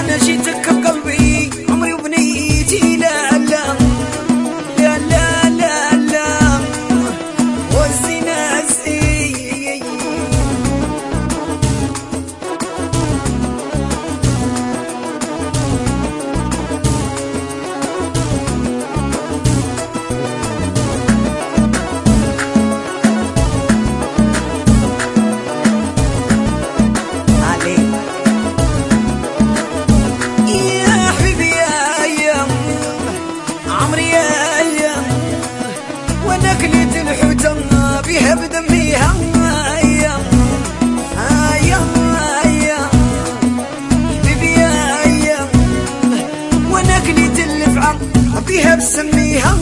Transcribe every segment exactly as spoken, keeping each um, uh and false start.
انا جيتك بقلبي عمري وبنيتي لا لا لا لا لا لا والزنا زي كليت الحوتة بيها بدميها يا يا يا حبيبي يا وانا كليت الفعة بيها بسميها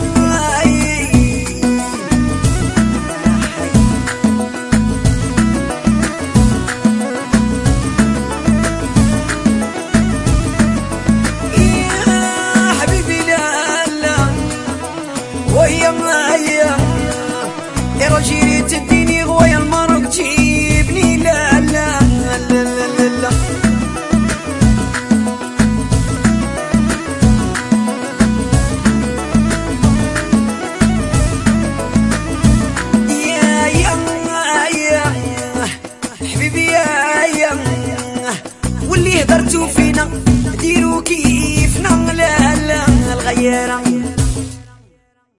يا حبيبي لا لا ويا يا يا رجيلي تديني غويا المرق تجيبني لا لا لا لا لا يا يا يا حبيبي يا يا واللي هدرتو فينا ديرو كيفنا لا لا الغيارة